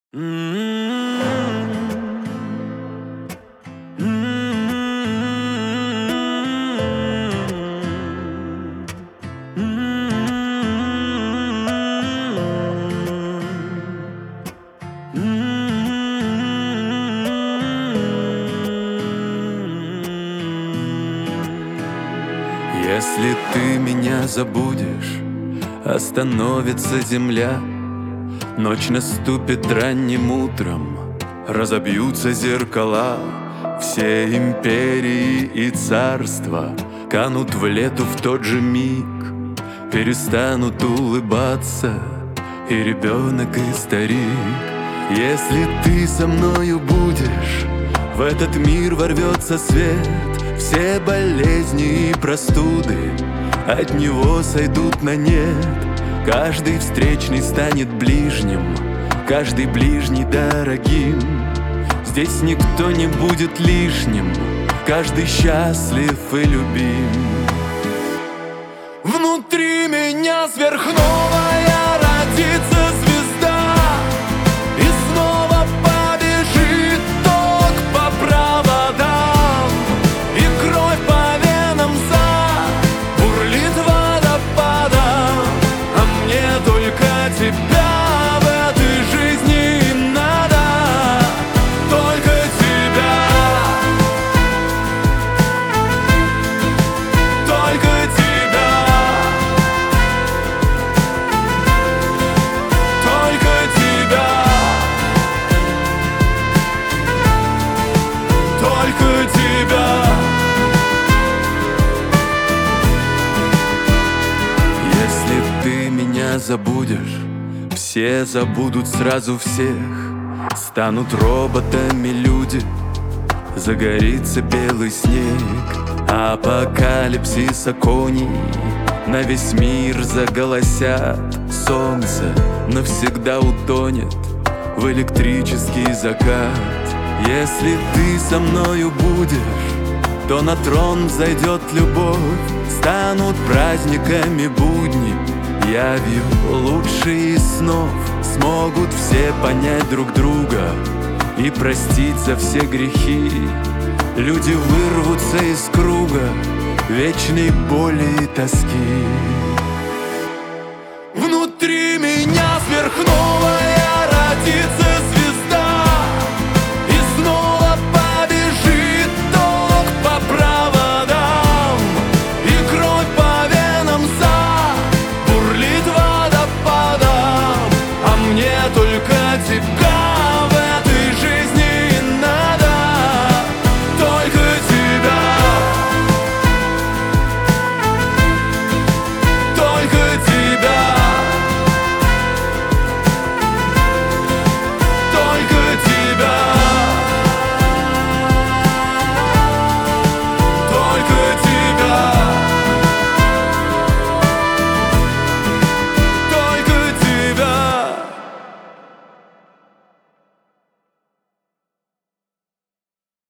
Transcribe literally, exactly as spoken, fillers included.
Если ты меня забудешь, остановится земля. Ночь наступит ранним утром, разобьются зеркала. Все империи и царства канут в лету в тот же миг. Перестанут улыбаться и ребенок, и старик. Если ты со мною будешь, в этот мир ворвется свет. Все болезни и простуды от него сойдут на нет. Каждый встречный станет ближним, каждый ближний дорогим. Здесь никто не будет лишним, каждый счастлив и любим. Внутри меня сверхновая родится звезда, и снова побежит ток по проводам, и кровь по венам забурлит водопадом. А мне только тебя в этой жизни надо, только тебя, только тебя, только тебя, только тебя. Если ты меня забудешь, все забудут сразу всех. Станут роботами люди, загорится белый снег. Апокалипсис оконий на весь мир заголосят. Солнце навсегда утонет в электрический закат. Если ты со мною будешь, то на трон взойдет любовь. Станут праздниками будни, явью лучшие из снов. Смогут все понять друг друга и простить за все грехи. Люди вырвутся из круга вечной боли и тоски.